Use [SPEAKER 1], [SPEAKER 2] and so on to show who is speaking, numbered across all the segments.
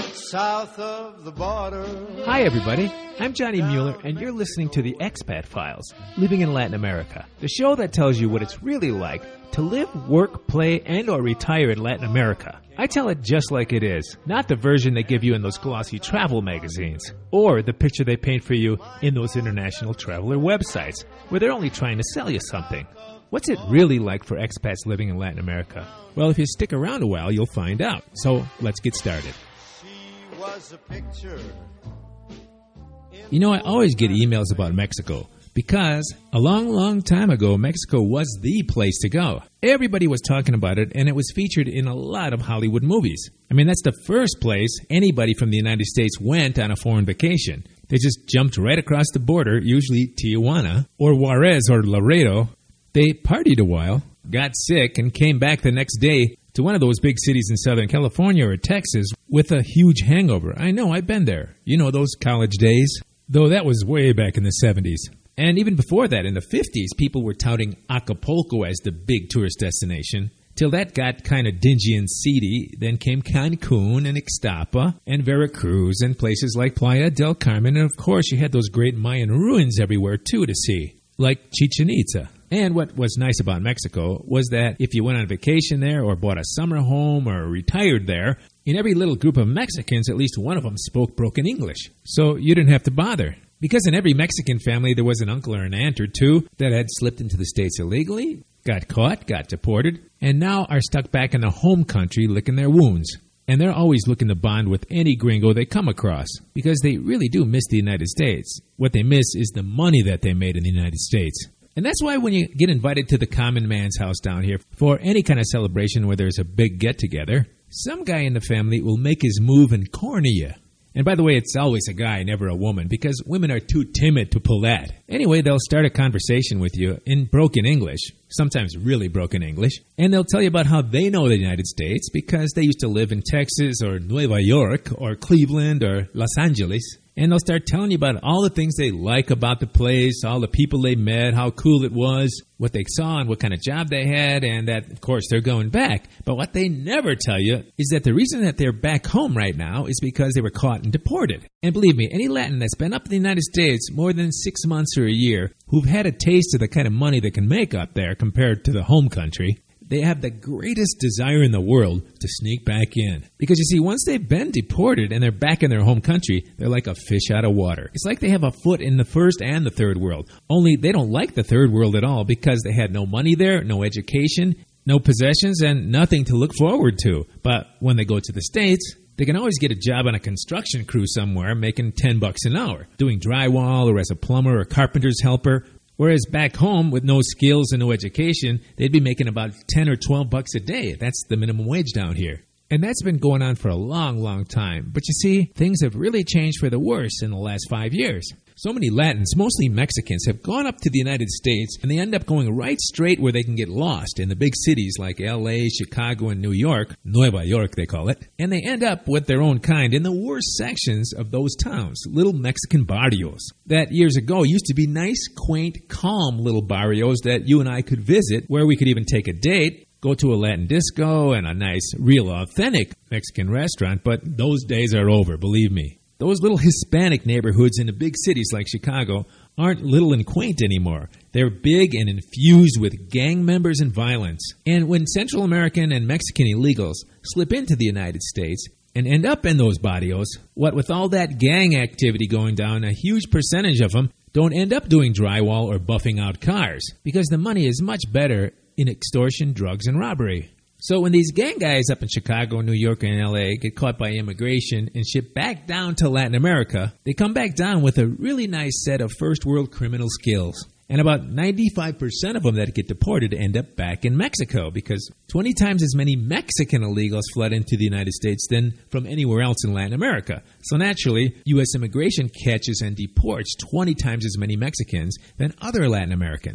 [SPEAKER 1] south of the border.
[SPEAKER 2] Hi, everybody. I'm Johnny Mueller, and you're listening to the Expat Files, Living in Latin America, the show that tells you what it's really like to live, work, play, and or retire in Latin America. I tell it just like it is, not the version they give you in those glossy travel magazines, or the picture they paint for you in those international traveler websites, where they're only trying to sell you something. What's it really like for expats living in Latin America? Well, if you stick around a while, you'll find out. So, let's get started.
[SPEAKER 1] She was a picture.
[SPEAKER 2] You know, I always get emails about Mexico because a long time ago, Mexico was the place to go. Everybody was talking about it, and it was featured in a lot of Hollywood movies. I mean, that's the first place anybody from the United States went on a foreign vacation. They just jumped right across the border, usually Tijuana, or Juarez or Laredo. They partied a while, got sick, and came back the next day to one of those big cities in Southern California or Texas with a huge hangover. I know, I've been there. You know, those college days. Though that was way back in the 70s. And even before that, in the 50s, people were touting Acapulco as the big tourist destination, till that got kind of dingy and seedy. Then came Cancun and Ixtapa and Veracruz and places like Playa del Carmen. And of course, you had those great Mayan ruins everywhere, too, to see, like Chichen Itza. And what was nice about Mexico was that if you went on vacation there or bought a summer home or retired there, in every little group of Mexicans, at least one of them spoke broken English. So you didn't have to bother. Because in every Mexican family, there was an uncle or an aunt or two that had slipped into the States illegally, got caught, got deported, and now are stuck back in the home country licking their wounds. And they're always looking to bond with any gringo they come across because they really do miss the United States. What they miss is the money that they made in the United States. And that's why when you get invited to the common man's house down here for any kind of celebration where there's a big get-together, some guy in the family will make his move and corner you. And by the way, it's always a guy, never a woman, because women are too timid to pull that. Anyway, they'll start a conversation with you in broken English, sometimes really broken English, and they'll tell you about how they know the United States because they used to live in Texas or Nueva York or Cleveland or Los Angeles. And they'll start telling you about all the things they like about the place, all the people they met, how cool it was, what they saw and what kind of job they had, and that, of course, they're going back. But what they never tell you is that the reason that they're back home right now is because they were caught and deported. And believe me, any Latin that's been up in the United States more than 6 months or a year, who've had a taste of the kind of money they can make up there compared to the home country, they have the greatest desire in the world to sneak back in. Because you see, once they've been deported and they're back in their home country, they're like a fish out of water. It's like they have a foot in the first and the third world. Only they don't like the third world at all because they had no money there, no education, no possessions, and nothing to look forward to. But when they go to the States, they can always get a job on a construction crew somewhere making $10 an hour, doing drywall or as a plumber or carpenter's helper. Whereas back home, with no skills and no education, they'd be making about $10 or $12 a day. That's the minimum wage down here. And that's been going on for a long time. But you see, things have really changed for the worse in the last 5 years. So many Latins, mostly Mexicans, have gone up to the United States, and they end up going right straight where they can get lost in the big cities like L.A., Chicago, and New York, Nueva York they call it, and they end up with their own kind in the worst sections of those towns, little Mexican barrios, that years ago used to be nice, quaint, calm little barrios that you and I could visit, where we could even take a date, go to a Latin disco, and a nice, real, authentic Mexican restaurant, but those days are over, believe me. Those little Hispanic neighborhoods in the big cities like Chicago aren't little and quaint anymore. They're big and infused with gang members and violence. And when Central American and Mexican illegals slip into the United States and end up in those barrios, what with all that gang activity going down, a huge percentage of them don't end up doing drywall or buffing out cars because the money is much better in extortion, drugs, and robbery. So when these gang guys up in Chicago, New York, and L.A. get caught by immigration and shipped back down to Latin America, they come back down with a really nice set of first-world criminal skills. And about 95% of them that get deported end up back in Mexico because 20 times as many Mexican illegals flood into the United States than from anywhere else in Latin America. So naturally, U.S. immigration catches and deports 20 times as many Mexicans than other Latin Americans.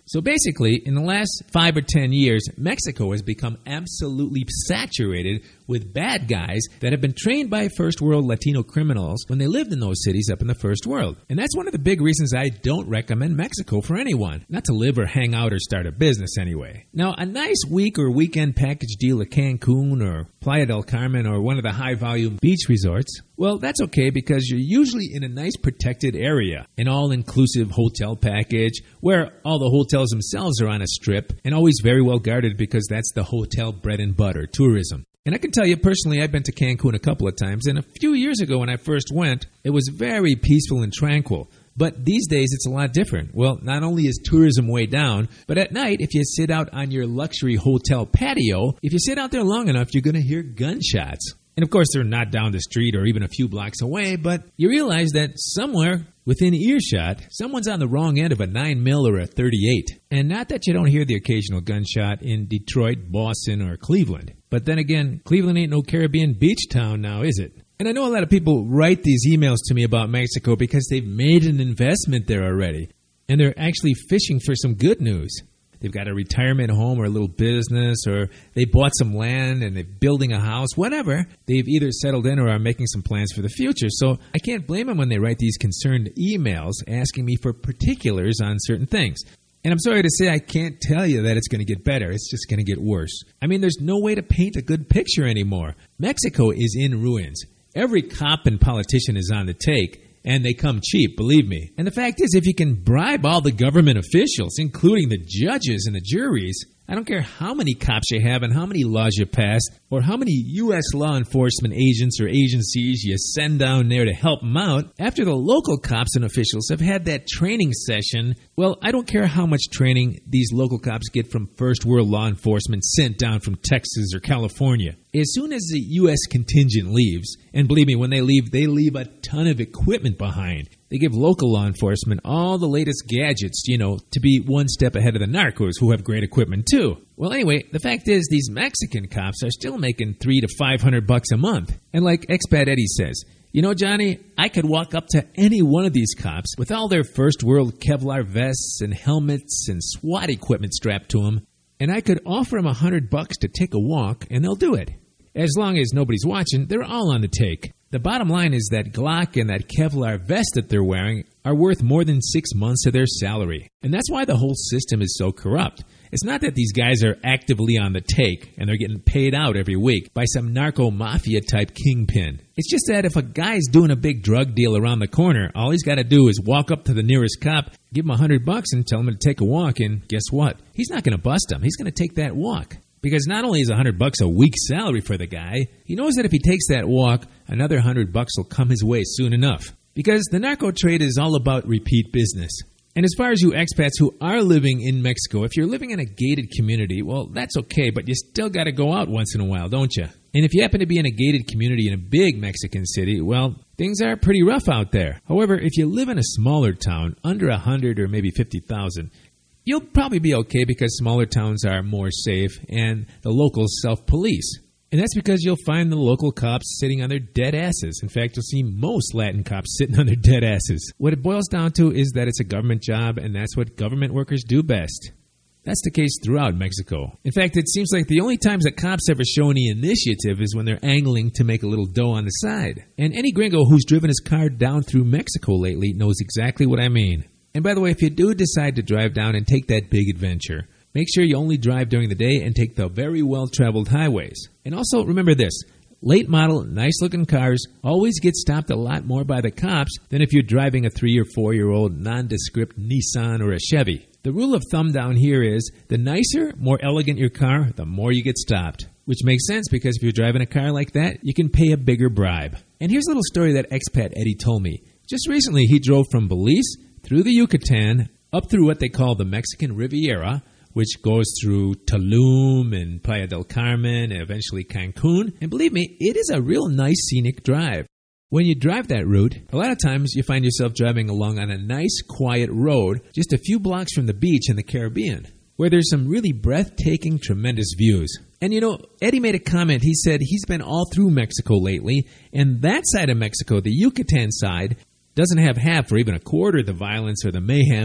[SPEAKER 2] So basically, in the last 5 or 10 years, Mexico has become absolutely saturated with bad guys that have been trained by first world Latino criminals when they lived in those cities up in the first world. And that's one of the big reasons I don't recommend Mexico for anyone. Not to live or hang out or start a business anyway. Now, a nice week or weekend package deal at Cancun or Playa del Carmen or one of the high-volume beach resorts, well, that's okay because you're usually in a nice protected area, an all-inclusive hotel package where all the hotels themselves are on a strip and always very well guarded because that's the hotel bread and butter, tourism. And I can tell you personally, I've been to Cancun a couple of times, and a few years ago when I first went, it was very peaceful and tranquil. But these days, it's a lot different. Well, not only is tourism way down, but at night, if you sit out on your luxury hotel patio, if you sit out there long enough, you're going to hear gunshots. And of course, they're not down the street or even a few blocks away, but you realize that somewhere within earshot, someone's on the wrong end of a 9mm or a .38. And not that you don't hear the occasional gunshot in Detroit, Boston, or Cleveland. But then again, Cleveland ain't no Caribbean beach town now, is it? And I know a lot of people write these emails to me about Mexico because they've made an investment there already. And they're actually fishing for some good news. They've got a retirement home or a little business, or they bought some land and they're building a house, whatever. They've either settled in or are making some plans for the future. So I can't blame them when they write these concerned emails asking me for particulars on certain things. And I'm sorry to say I can't tell you that it's going to get better. It's just going to get worse. I mean, there's no way to paint a good picture anymore. Mexico is in ruins. Every cop and politician is on the take. And they come cheap, believe me. And the fact is, if you can bribe all the government officials, including the judges and the juries, I don't care how many cops you have and how many laws you pass, or how many U.S. law enforcement agents or agencies you send down there to help them out, after the local cops and officials have had that training session, well, I don't care how much training these local cops get from first world law enforcement sent down from Texas or California. As soon as the U.S. contingent leaves, and believe me, when they leave a ton of equipment behind. They give local law enforcement all the latest gadgets, to be one step ahead of the narcos who have great equipment too. Well, anyway, the fact is these Mexican cops are still making $300 to $500 a month. And like Expat Eddie says, Johnny, I could walk up to any one of these cops with all their first world Kevlar vests and helmets and SWAT equipment strapped to them, and I could offer them $100 to take a walk, and they'll do it. As long as nobody's watching, they're all on the take. The bottom line is that Glock and that Kevlar vest that they're wearing are worth more than 6 months of their salary. And that's why the whole system is so corrupt. It's not that these guys are actively on the take and they're getting paid out every week by some narco-mafia type kingpin. It's just that if a guy's doing a big drug deal around the corner, all he's got to do is walk up to the nearest cop, give him $100 and tell him to take a walk, and guess what? He's not going to bust him. He's going to take that walk. Because not only is $100 a week's salary for the guy, he knows that if he takes that walk, another $100 will come his way soon enough. Because the narco trade is all about repeat business. And as far as you expats who are living in Mexico, if you're living in a gated community, well, that's okay, but you still got to go out once in a while, don't you? And if you happen to be in a gated community in a big Mexican city, well, things are pretty rough out there. However, if you live in a smaller town, under 100 or maybe 50,000, you'll probably be okay because smaller towns are more safe and the locals self-police. And that's because you'll find the local cops sitting on their dead asses. In fact, you'll see most Latin cops sitting on their dead asses. What it boils down to is that it's a government job, and that's what government workers do best. That's the case throughout Mexico. In fact, it seems like the only times that cops ever show any initiative is when they're angling to make a little dough on the side. And any gringo who's driven his car down through Mexico lately knows exactly what I mean. And by the way, if you do decide to drive down and take that big adventure, make sure you only drive during the day and take the very well-traveled highways. And also remember this, late model, nice-looking cars always get stopped a lot more by the cops than if you're driving a 3 or 4-year-old nondescript Nissan or a Chevy. The rule of thumb down here is the nicer, more elegant your car, the more you get stopped. Which makes sense because if you're driving a car like that, you can pay a bigger bribe. And here's a little story that Expat Eddie told me. Just recently, he drove from Belize through the Yucatan, up through what they call the Mexican Riviera, which goes through Tulum and Playa del Carmen and eventually Cancun. And believe me, it is a real nice scenic drive. When you drive that route, a lot of times you find yourself driving along on a nice, quiet road just a few blocks from the beach in the Caribbean, where there's some really breathtaking, tremendous views. And Eddie made a comment. He said he's been all through Mexico lately, and that side of Mexico, the Yucatan side, doesn't have half or even a quarter the violence or the mayhem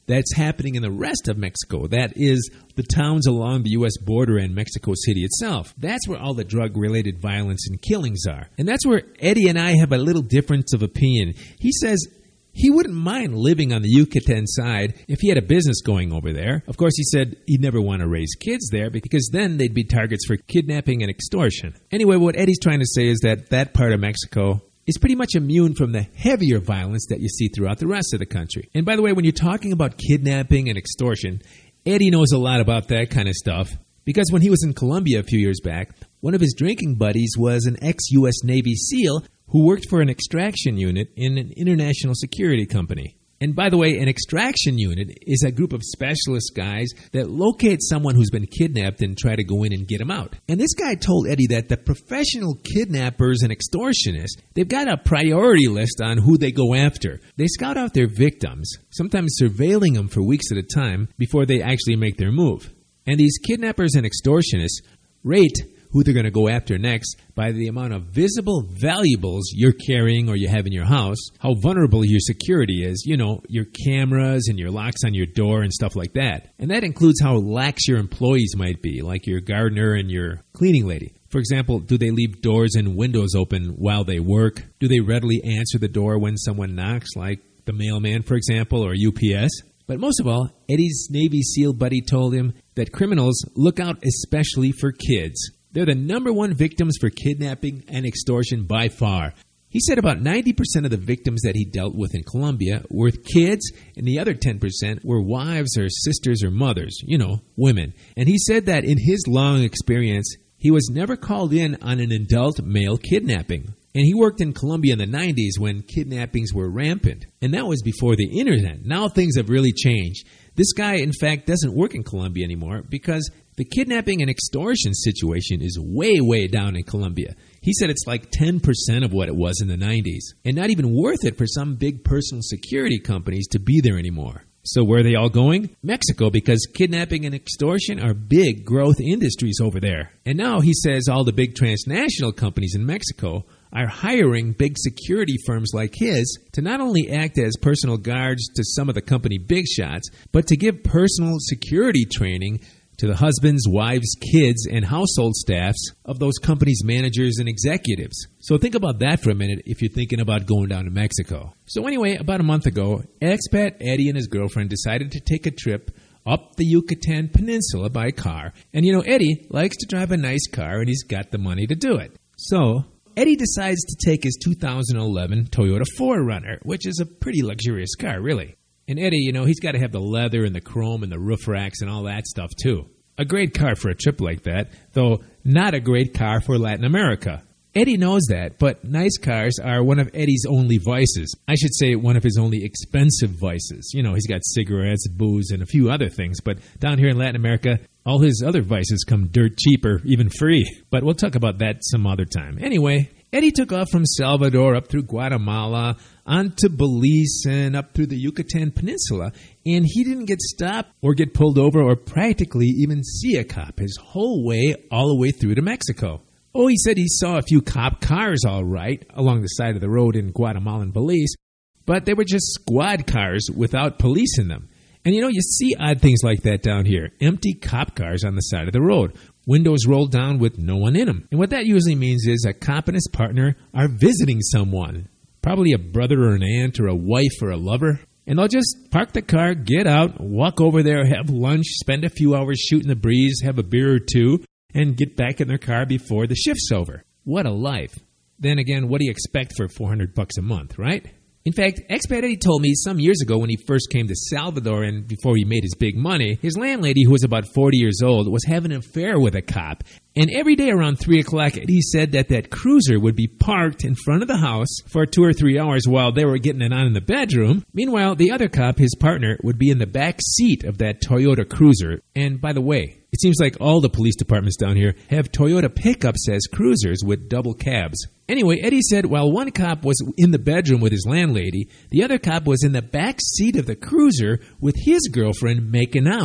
[SPEAKER 2] that's happening in the rest of Mexico. That is, the towns along the U.S. border and Mexico City itself. That's where all the drug-related violence and killings are. And that's where Eddie and I have a little difference of opinion. He says he wouldn't mind living on the Yucatan side if he had a business going over there. Of course, he said he'd never want to raise kids there because then they'd be targets for kidnapping and extortion. Anyway, what Eddie's trying to say is that that part of Mexico is pretty much immune from the heavier violence that you see throughout the rest of the country. And by the way, when you're talking about kidnapping and extortion, Eddie knows a lot about that kind of stuff because when he was in Colombia a few years back, one of his drinking buddies was an ex-U.S. Navy SEAL who worked for an extraction unit in an international security company. And by the way, an extraction unit is a group of specialist guys that locate someone who's been kidnapped and try to go in and get them out. And this guy told Eddie that the professional kidnappers and extortionists, they've got a priority list on who they go after. They scout out their victims, sometimes surveilling them for weeks at a time before they actually make their move. And these kidnappers and extortionists rate who they're going to go after next by the amount of visible valuables you're carrying or you have in your house, how vulnerable your security is, you know, your cameras and your locks on your door and stuff like that. And that includes how lax your employees might be, like your gardener and your cleaning lady. For example, do they leave doors and windows open while they work? Do they readily answer the door when someone knocks, like the mailman, for example, or UPS? But most of all, Eddie's Navy SEAL buddy told him that criminals look out especially for kids. They're the number one victims for kidnapping and extortion by far. He said about 90% of the victims that he dealt with in Colombia were kids, and the other 10% were wives or sisters or mothers, you know, women. And he said that in his long experience, he was never called in on an adult male kidnapping. And he worked in Colombia in the 90s when kidnappings were rampant. And that was before the internet. Now things have really changed. This guy, in fact, doesn't work in Colombia anymore because the kidnapping and extortion situation is way, way down in Colombia. He said it's like 10% of what it was in the 90s. And not even worth it for some big personal security companies to be there anymore. So where are they all going? Mexico, because kidnapping and extortion are big growth industries over there. And now he says all the big transnational companies in Mexico are hiring big security firms like his to not only act as personal guards to some of the company big shots, but to give personal security training to the husbands, wives, kids, and household staffs of those companies' managers and executives. So think about that for a minute if you're thinking about going down to Mexico. So anyway, about a month ago, expat Eddie and his girlfriend decided to take a trip up the Yucatan Peninsula by car. And you know, Eddie likes to drive a nice car and he's got the money to do it. So Eddie decides to take his 2011 Toyota 4Runner, which is a pretty luxurious car, really. And Eddie, you know, he's got to have the leather and the chrome and the roof racks and all that stuff, too. A great car for a trip like that, though not a great car for Latin America. Eddie knows that, but nice cars are one of Eddie's only vices. I should say one of his only expensive vices. You know, he's got cigarettes, booze, and a few other things, but down here in Latin America, all his other vices come dirt cheap or even free. But we'll talk about that some other time. Anyway, Eddie took off from Salvador up through Guatemala, on to Belize, and up through the Yucatan Peninsula, and he didn't get stopped or get pulled over or practically even see a cop his whole way all the way through to Mexico. Oh, he said he saw a few cop cars all right along the side of the road in Guatemala and Belize, but they were just squad cars without police in them. And you know, you see odd things like that down here. Empty cop cars on the side of the road. Windows rolled down with no one in them. And what that usually means is a cop and his partner are visiting someone. Probably a brother or an aunt or a wife or a lover. And they'll just park the car, get out, walk over there, have lunch, spend a few hours shooting the breeze, have a beer or two, and get back in their car before the shift's over. What a life. Then again, what do you expect for $400 a month, right? In fact, expat Eddie told me some years ago when he first came to Salvador and before he made his big money, his landlady, who was about 40 years old, was having an affair with a cop. And every day around 3 o'clock, Eddie said that cruiser would be parked in front of the house for 2 or 3 hours while they were getting it on in the bedroom. Meanwhile, the other cop, his partner, would be in the back seat of that Toyota cruiser. And by the way, it seems like all the police departments down here have Toyota pickups as cruisers with double cabs. Anyway, Eddie said while one cop was in the bedroom with his landlady, the other cop was in the back seat of the cruiser with his girlfriend making out.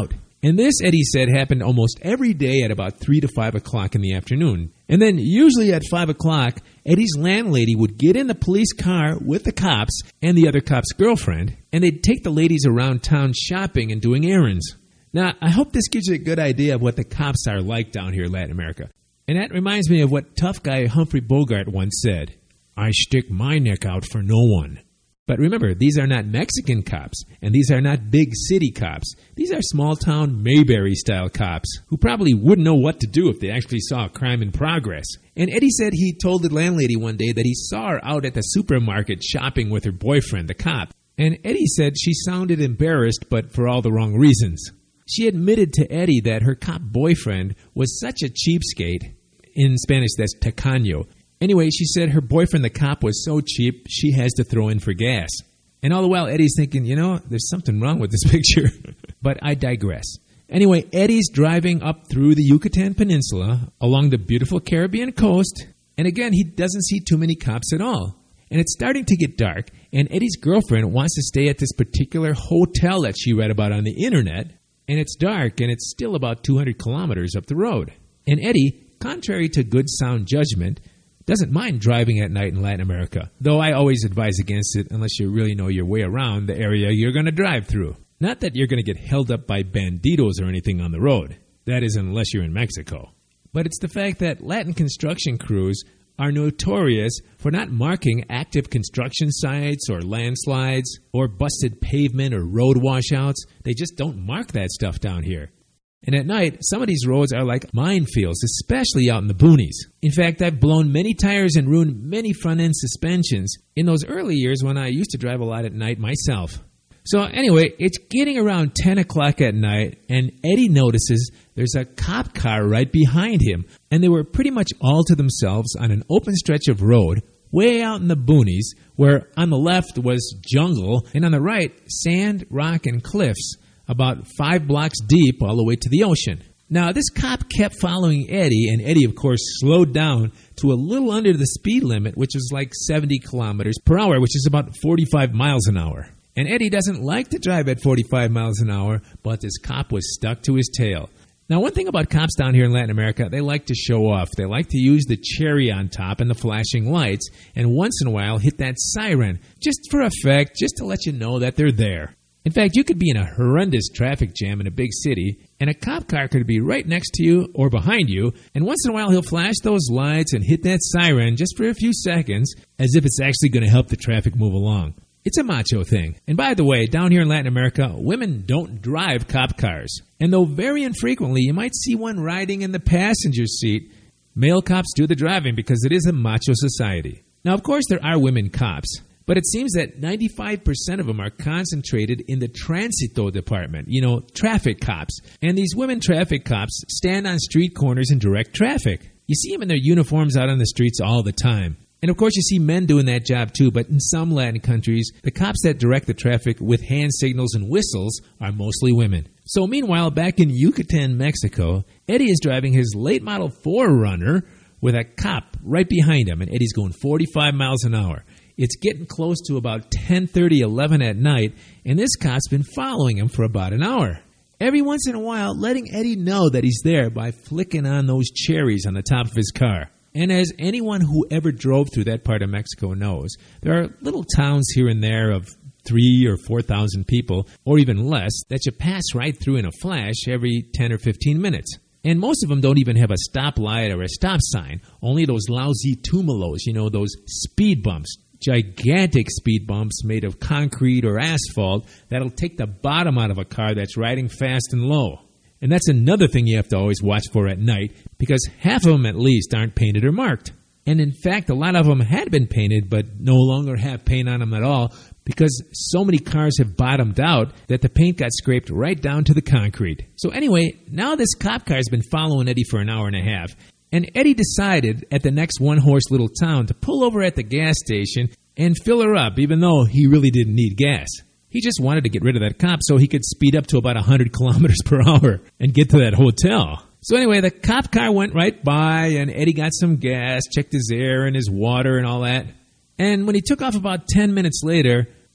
[SPEAKER 2] And this, Eddie said, happened almost every day at about 3 to 5 o'clock in the afternoon. And then usually at 5 o'clock, Eddie's landlady would get in the police car with the cops and the other cop's girlfriend, and they'd take the ladies around town shopping and doing errands. Now, I hope this gives you a good idea of what the cops are like down here in Latin America. And that reminds me of what tough guy Humphrey Bogart once said, "I stick my neck out for no one." But remember, these are not Mexican cops, and these are not big city cops. These are small-town Mayberry-style cops who probably wouldn't know what to do if they actually saw a crime in progress. And Eddie said he told the landlady one day that he saw her out at the supermarket shopping with her boyfriend, the cop. And Eddie said she sounded embarrassed, but for all the wrong reasons. She admitted to Eddie that her cop boyfriend was such a cheapskate. In Spanish, that's tacaño. Anyway, she said her boyfriend, the cop, was so cheap, she has to throw in for gas. And all the while, Eddie's thinking, there's something wrong with this picture. But I digress. Anyway, Eddie's driving up through the Yucatan Peninsula, along the beautiful Caribbean coast, and again, he doesn't see too many cops at all. And it's starting to get dark, and Eddie's girlfriend wants to stay at this particular hotel that she read about on the internet, and it's dark, and it's still about 200 kilometers up the road. And Eddie, contrary to good sound judgment, doesn't mind driving at night in Latin America, though I always advise against it unless you really know your way around the area you're going to drive through. Not that you're going to get held up by banditos or anything on the road. That is, unless you're in Mexico. But it's the fact that Latin construction crews are notorious for not marking active construction sites or landslides or busted pavement or road washouts. They just don't mark that stuff down here. And at night, some of these roads are like minefields, especially out in the boonies. In fact, I've blown many tires and ruined many front-end suspensions in those early years when I used to drive a lot at night myself. So anyway, it's getting around 10 o'clock at night, and Eddie notices there's a cop car right behind him, and they were pretty much all to themselves on an open stretch of road way out in the boonies, where on the left was jungle, and on the right, sand, rock, and cliffs, about 5 blocks deep all the way to the ocean. Now, this cop kept following Eddie, and Eddie, of course, slowed down to a little under the speed limit, which is like 70 kilometers per hour, which is about 45 miles an hour. And Eddie doesn't like to drive at 45 miles an hour, but this cop was stuck to his tail. Now, one thing about cops down here in Latin America, they like to show off. They like to use the cherry on top and the flashing lights, and once in a while hit that siren, just for effect, just to let you know that they're there. In fact, you could be in a horrendous traffic jam in a big city, and a cop car could be right next to you or behind you, and once in a while he'll flash those lights and hit that siren just for a few seconds, as if it's actually going to help the traffic move along. It's a macho thing. And by the way, down here in Latin America, women don't drive cop cars. And though very infrequently you might see one riding in the passenger seat, male cops do the driving because it is a macho society. Now, of course, there are women cops. But it seems that 95% of them are concentrated in the Tránsito department, traffic cops. And these women traffic cops stand on street corners and direct traffic. You see them in their uniforms out on the streets all the time. And of course you see men doing that job too, but in some Latin countries, the cops that direct the traffic with hand signals and whistles are mostly women. So meanwhile, back in Yucatan, Mexico, Eddie is driving his late model 4Runner with a cop right behind him, and Eddie's going 45 miles an hour. It's getting close to about 10:30, 11 at night, and this cop's been following him for about an hour. Every once in a while, letting Eddie know that he's there by flicking on those cherries on the top of his car. And as anyone who ever drove through that part of Mexico knows, there are little towns here and there of 3,000 or 4,000 people, or even less, that you pass right through in a flash every 10 or 15 minutes. And most of them don't even have a stoplight or a stop sign, only those lousy tumulos, those speed bumps. Gigantic speed bumps made of concrete or asphalt that'll take the bottom out of a car that's riding fast and low. And that's another thing you have to always watch for at night, because half of them at least aren't painted or marked. And in fact, a lot of them had been painted but no longer have paint on them at all, because so many cars have bottomed out that the paint got scraped right down to the concrete. So anyway, now this cop car has been following Eddie for an hour and a half. And Eddie decided at the next one-horse little town to pull over at the gas station and fill her up, even though he really didn't need gas. He just wanted to get rid of that cop so he could speed up to about 100 kilometers per hour and get to that hotel. So anyway, the cop car went right by, and Eddie got some gas, checked his air and his water and all that. And when he took off about 10 minutes later,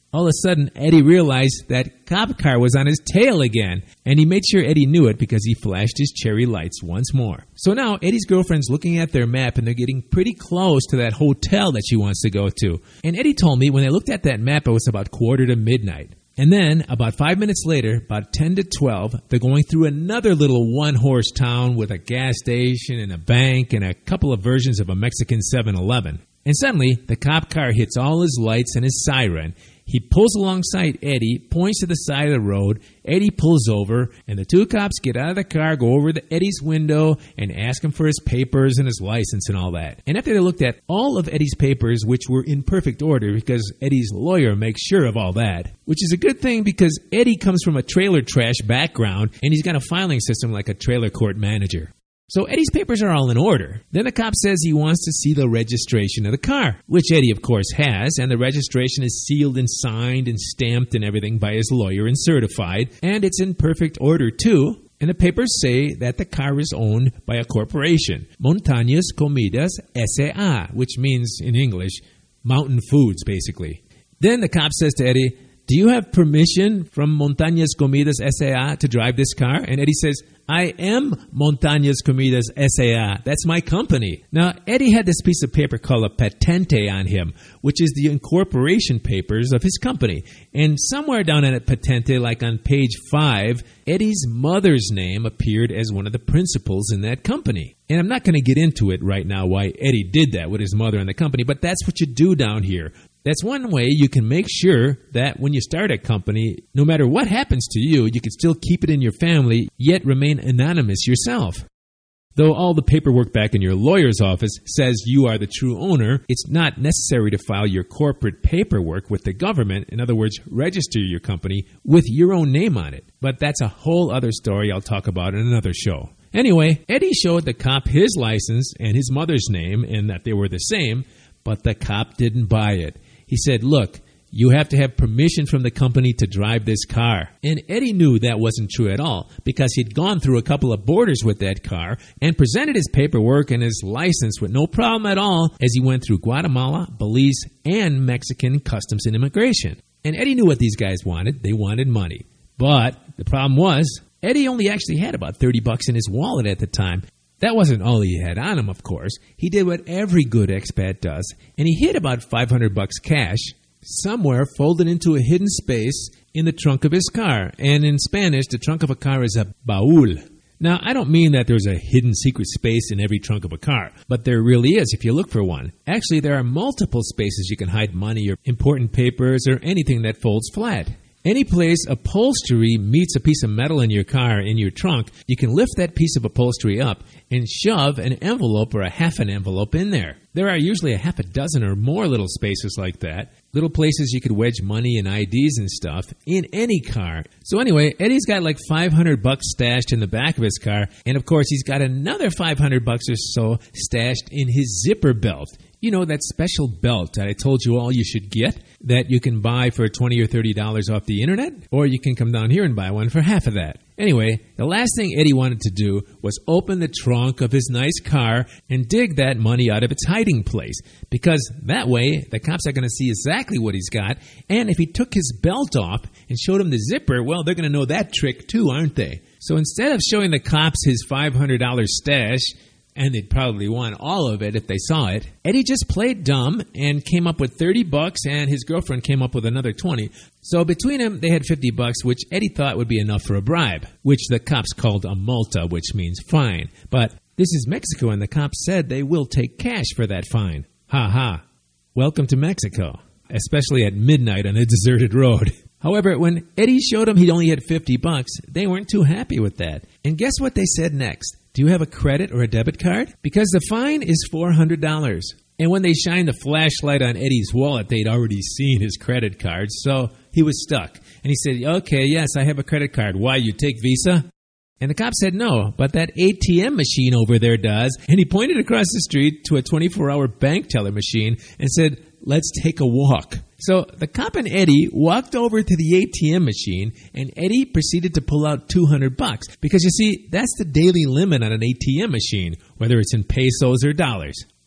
[SPEAKER 2] all of a sudden Eddie realized that cop car was on his tail again, and he made sure Eddie knew it because he flashed his cherry lights once more. So now Eddie's girlfriend's looking at their map, and they're getting pretty close to that hotel that she wants to go to. And Eddie told me when they looked at that map, it was about 11:45. And then, about 5 minutes later, about 10 to 12, they're going through another little one-horse town with a gas station and a bank and a couple of versions of a Mexican 7-Eleven. And suddenly, the cop car hits all his lights and his siren. He pulls alongside Eddie, points to the side of the road. Eddie pulls over, and the two cops get out of the car, go over to Eddie's window, and ask him for his papers and his license and all that. And after they looked at all of Eddie's papers, which were in perfect order because Eddie's lawyer makes sure of all that, which is a good thing because Eddie comes from a trailer trash background, and he's got a filing system like a trailer court manager. So Eddie's papers are all in order. Then the cop says he wants to see the registration of the car, which Eddie, of course, has, and the registration is sealed and signed and stamped and everything by his lawyer and certified, and it's in perfect order, too. And the papers say that the car is owned by a corporation, Montañas Comidas S.A., which means, in English, Mountain Foods, basically. Then the cop says to Eddie, "Do you have permission from Montañas Comidas S.A. to drive this car?" And Eddie says, "I am Montañas Comidas S.A. That's my company." Now, Eddie had this piece of paper called a patente on him, which is the incorporation papers of his company. And somewhere down in that patente, like on page 5, Eddie's mother's name appeared as one of the principals in that company. And I'm not going to get into it right now why Eddie did that with his mother and the company, but that's what you do down here. That's one way you can make sure that when you start a company, no matter what happens to you, you can still keep it in your family, yet remain anonymous yourself. Though all the paperwork back in your lawyer's office says you are the true owner, it's not necessary to file your corporate paperwork with the government, in other words, register your company with your own name on it. But that's a whole other story I'll talk about in another show. Anyway, Eddie showed the cop his license and his mother's name and that they were the same, but the cop didn't buy it. He said, "Look, you have to have permission from the company to drive this car." And Eddie knew that wasn't true at all because he'd gone through a couple of borders with that car and presented his paperwork and his license with no problem at all as he went through Guatemala, Belize, and Mexican Customs and Immigration. And Eddie knew what these guys wanted. They wanted money. But the problem was, Eddie only actually had about $30 in his wallet at the time. That wasn't all he had on him, of course. He did what every good expat does, and he hid about $500 cash somewhere folded into a hidden space in the trunk of his car. And in Spanish, the trunk of a car is a baúl. Now, I don't mean that there's a hidden secret space in every trunk of a car, but there really is if you look for one. Actually, there are multiple spaces you can hide money or important papers or anything that folds flat. Any place upholstery meets a piece of metal in your car in your trunk, you can lift that piece of upholstery up and shove an envelope or a half an envelope in there. There are usually a half a dozen or more little spaces like that, little places you could wedge money and IDs and stuff in any car. So anyway, Eddie's got like $500 stashed in the back of his car, and of course he's got another $500 or so stashed in his zipper belt. You know, that special belt that I told you all you should get that you can buy for $20 or $30 off the internet, or you can come down here and buy one for half of that. Anyway, the last thing Eddie wanted to do was open the trunk of his nice car and dig that money out of its hiding place, because that way the cops are going to see exactly what he's got, and if he took his belt off and showed them the zipper, well, they're going to know that trick too, aren't they? So instead of showing the cops his $500 stash, and they'd probably want all of it if they saw it, Eddie just played dumb and came up with $30, and his girlfriend came up with another $20. So between them, they had $50, which Eddie thought would be enough for a bribe, which the cops called a multa, which means fine. But this is Mexico, and the cops said they will take cash for that fine. Ha ha. Welcome to Mexico, especially at midnight on a deserted road. However, when Eddie showed them he only had $50, they weren't too happy with that. And guess what they said next? Do you have a credit or a debit card? Because the fine is $400. And when they shined the flashlight on Eddie's wallet, they'd already seen his credit card, so he was stuck. And he said, "Okay, yes, I have a credit card. Why, you take Visa?" And the cop said, "No, but that ATM machine over there does." And he pointed across the street to a 24-hour bank teller machine and said, "Let's take a walk." So the cop and Eddie walked over to the ATM machine, and Eddie proceeded to pull out $200 because, you see, that's the daily limit on an ATM machine, whether it's in pesos or dollars.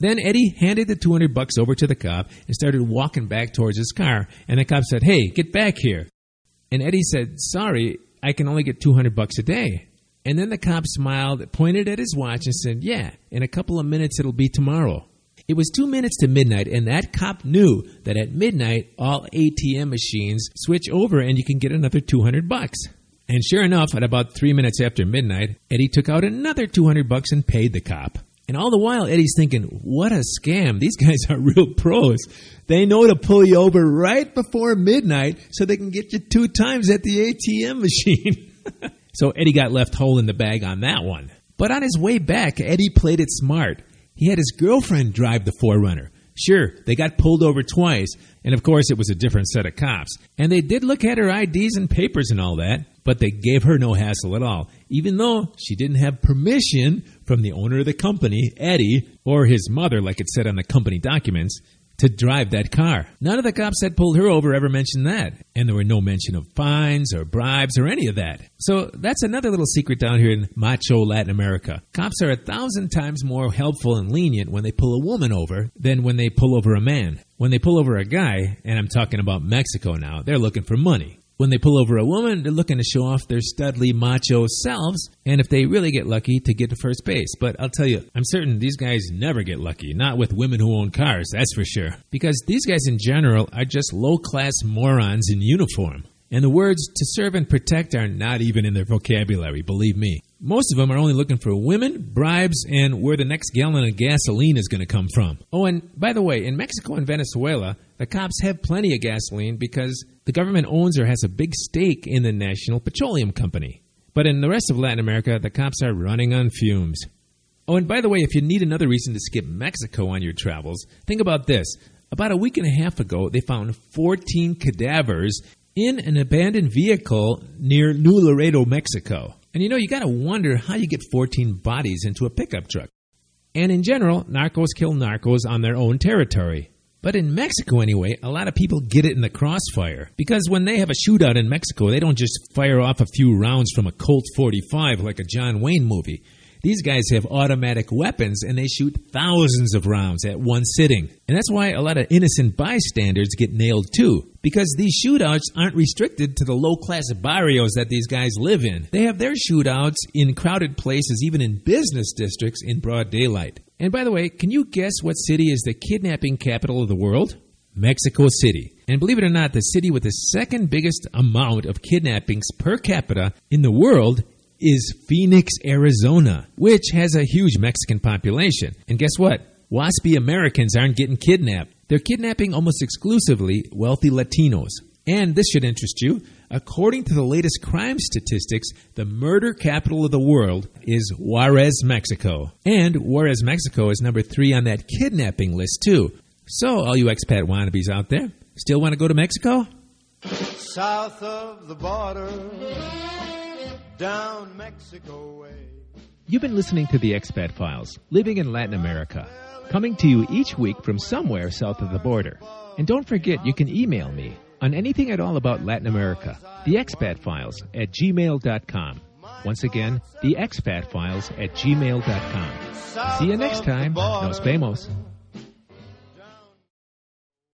[SPEAKER 2] Then Eddie handed the $200 over to the cop and started walking back towards his car. And the cop said, "Hey, get back here." And Eddie said, "Sorry, I can only get $200 a day." And then the cop smiled, pointed at his watch and said, "Yeah, in a couple of minutes it'll be tomorrow." It was 2 minutes to midnight, and that cop knew that at midnight all ATM machines switch over and you can get another $200. And sure enough, at about 3 minutes after midnight, Eddie took out another $200 and paid the cop. And all the while, Eddie's thinking, what a scam. These guys are real pros. They know to pull you over right before midnight so they can get you 2 times at the ATM machine. So Eddie got left whole in the bag on that one. But on his way back, Eddie played it smart. He had his girlfriend drive the 4Runner. Sure, they got pulled over twice, and of course it was a different set of cops. And they did look at her IDs and papers and all that, but they gave her no hassle at all, even though she didn't have permission from the owner of the company, Eddie, or his mother, like it said on the company documents, to drive that car. None of the cops that pulled her over ever mentioned that, and there were no mention of fines or bribes or any of that. So that's another little secret down here in macho Latin America. Cops are 1,000 times more helpful and lenient when they pull a woman over than when they pull over a man. When they pull over a guy, and I'm talking about Mexico now, they're looking for money. When they pull over a woman, they're looking to show off their studly macho selves, and if they really get lucky, to get to first base. But I'll tell you, I'm certain these guys never get lucky, not with women who own cars, that's for sure. Because these guys in general are just low-class morons in uniform. And the words to serve and protect are not even in their vocabulary, believe me. Most of them are only looking for women, bribes, and where the next gallon of gasoline is going to come from. Oh, and by the way, in Mexico and Venezuela, the cops have plenty of gasoline because the government owns or has a big stake in the National Petroleum Company. But in the rest of Latin America, the cops are running on fumes. Oh, and by the way, if you need another reason to skip Mexico on your travels, think about this. About a week and a half ago, they found 14 cadavers in an abandoned vehicle near New Laredo, Mexico. And you got to wonder how you get 14 bodies into a pickup truck. And in general, narcos kill narcos on their own territory. But in Mexico anyway, a lot of people get it in the crossfire. Because when they have a shootout in Mexico, they don't just fire off a few rounds from a Colt 45 like a John Wayne movie. These guys have automatic weapons, and they shoot thousands of rounds at one sitting. And that's why a lot of innocent bystanders get nailed too. Because these shootouts aren't restricted to the low-class barrios that these guys live in. They have their shootouts in crowded places, even in business districts, in broad daylight. And by the way, can you guess what city is the kidnapping capital of the world? Mexico City. And believe it or not, the city with the second biggest amount of kidnappings per capita in the world is Phoenix, Arizona, which has a huge Mexican population. And guess what? Waspy Americans aren't getting kidnapped. They're kidnapping almost exclusively wealthy Latinos. And this should interest you. According to the latest crime statistics, the murder capital of the world is Juarez, Mexico. And Juarez, Mexico is number 3 on that kidnapping list, too. So, all you expat wannabes out there, still want to go to Mexico?
[SPEAKER 1] South of the border, down Mexico way.
[SPEAKER 2] You've been listening to the Expat Files, living in Latin America, coming to you each week from somewhere south of the border. And don't forget, you can email me on anything at all about Latin America, theexpatfiles@gmail.com. Once again, theexpatfiles@gmail.com. See you next time. Nos vemos.